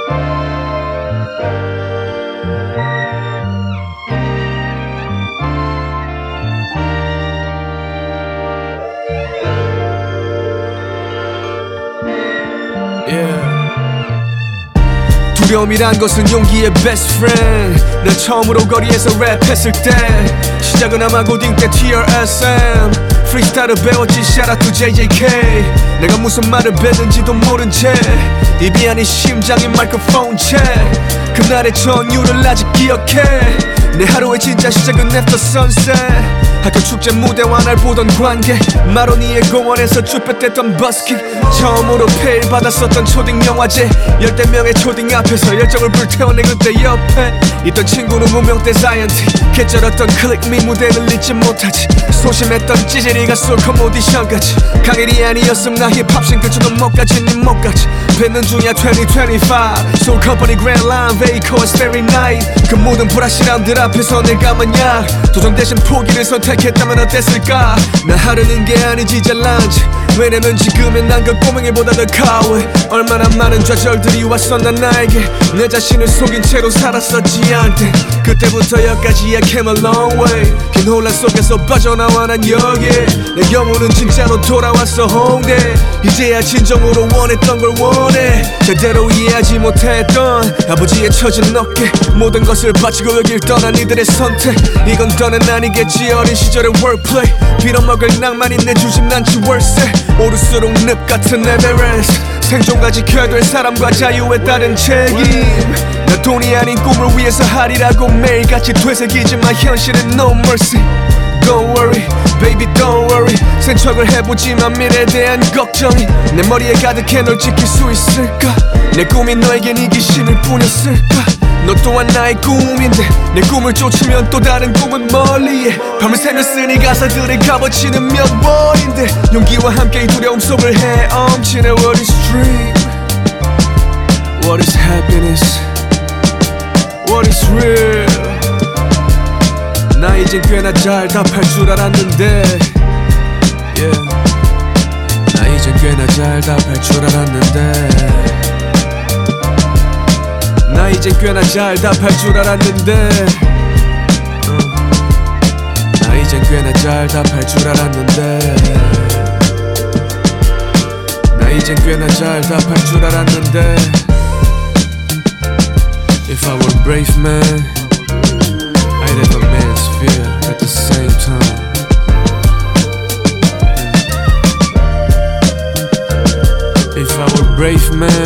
두려움이란 것은 용기의 best friend. 난 처음으로 거리에서 랩했을 때 시작은 아마 고딩 때 TRSM 프리스타일을 배웠지. shout out to JJK. 내가 무슨 말을 뱉는지도 모른 채 입이 아닌 심장인 마이크로폰 채 그날의 전율을 아직 기억해. 내 하루의 진짜 시작은 after sunset. 학교 축제 무대와 날 보던 관객, 마로니에 공원에서 쭈뼛댔던 버스킹, 처음으로 페일 받았었던 초딩 영화제, 10대 명의 초딩 앞에서 열정을 불태워내. 그때 옆에 있던 친구는 무명대 사이언티, 개쩔었던 클릭미 무대를 잊지 못하지. 소심했던 찌질이가 솔컴 오디션까지. 강일이 아니었음 나 힙합신 그쳐도 못가지 니 못가지. 뱉는 중이야 2025 소울 컴퍼니 그랜드 라인 베이커스 페리 나잇. 그 모든 불확실함들 앞에서 내가 만약 도전 대신 포기를 선택했다면 어땠을까. 나 하려는 게 아니지 잘난지. 왜냐면 지금의 난 그 꼬맹이보다 더 가오해. 얼마나 많은 좌절들이 왔어 난 나에게. 내 자신을 속인 채로 살았었지 않대. 그때부터 여기까지 I came a long way. 긴 혼란 속에서 빠져나와 난 여기에. 내 영혼은 진짜로 돌아왔어 홍대. 이제야 진정으로 원했던 걸 원해. 제대로 이해하지 못했던 아버지의 처진 어깨, 모든 것을 바치고 여길 떠난 이들의 선택. 이건 더는 아니겠지 어린 시절의 wordplay. 빌어먹을 낭만이 내 주심 난치 월세. 오를수록 늪 같은 에베레스트. 생존과 지켜야 될 사람과 자유에 따른 책임. 나 돈이 아닌 꿈을 위해서 하리라고 매일같이 되새기지만 현실은 no mercy. Don't worry, baby don't worry. 생척을 해보지만 미래에 대한 걱정이 내 머리에 가득해. 널 지킬 수 있을까. 내 꿈이 너에겐 이기심일 뿐이었을까. 너 또한 나의 꿈인데 내 꿈을 쫓으면 또 다른 꿈은 멀리에. 밤을 새며 쓰니 가사들의 값어치는 몇 월인데 용기와 함께 이 두려움 속을 헤엄치네. What is dream? What is happiness? What is real? 나 이젠 꽤나 잘 답할 줄 알았는데 yeah. 나 이젠 꽤나 잘 답할 줄 알았는데. 나 이젠 꽤나 잘 답할 줄 알았는데 나 이젠 꽤나 잘 답할 줄 알았는데. 나 이젠 꽤나 잘 답할 줄 알았는데. If I were a brave man, I'd have a man's fear at the same time. If I were a brave man,